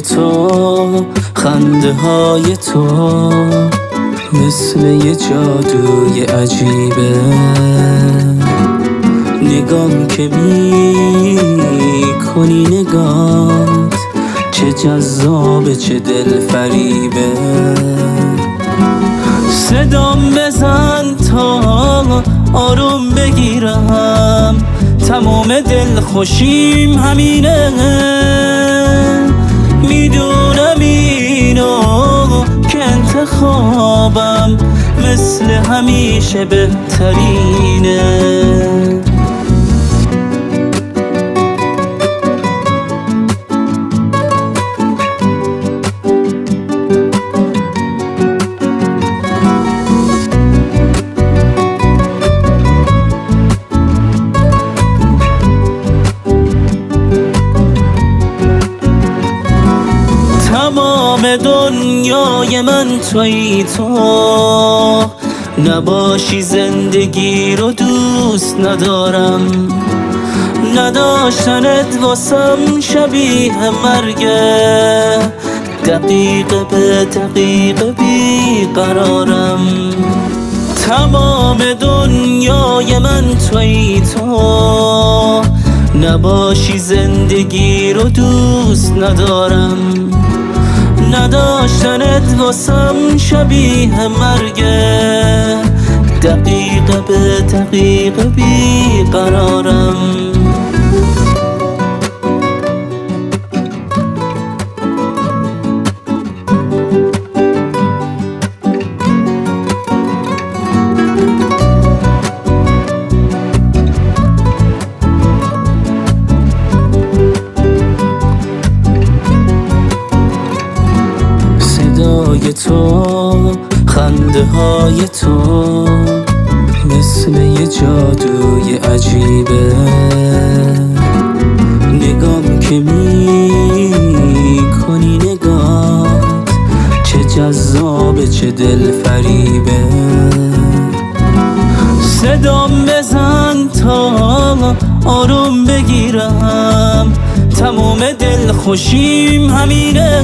صدای تو، خنده های تو مثل یه جادوی عجیبه. نگام که میکنی نگات چه جذابه چه دل فریبه. صدام بزن تا آروم بگیرم، تمام دل خوشیم همینه. میدونم اینو که انتخابم مثل همیشه بهترینه. تمام دنیای من تویی تو، نباشی زندگی رو دوست ندارم. نداشتنت واسم شبیه مرگه، دقیقه به دقیقه بیقرارم. تمام دنیای من تویی تو، نباشی زندگی رو دوست ندارم. نداشتنت واسم شبیه مرگه، دقیقه به دقیقه بیقرارم. صدای تو، خنده های تو مثل یه جادوی عجیبه. نگام که میکنی نگات چه جذابه چه دل فریبه. صدام بزن تا آروم بگیرم، تمام دل خوشیم همینه.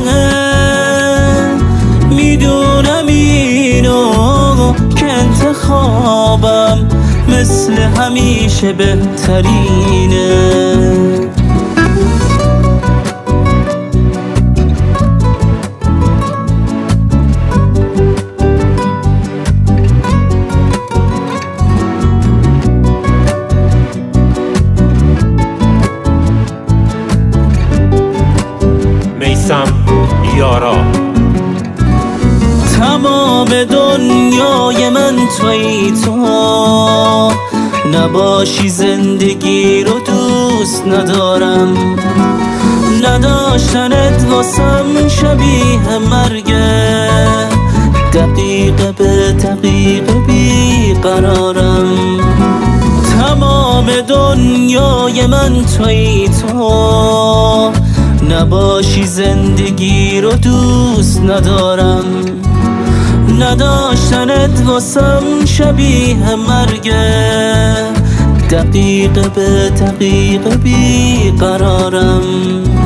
میدونم اینو که انتخابم مثل همیشه بهترینه. میثم یارا. تمام دنیای من تویی تو، نباشی زندگی رو دوست ندارم. نداشتنت واسم شبیه مرگه، دقیقه به دقیقه بیقرارم. تمام دنیای من تویی تو، نباشی زندگی رو دوست ندارم. نداشتنت واسم شبیه مرگه، دقیقه به دقیقه بیقرارم.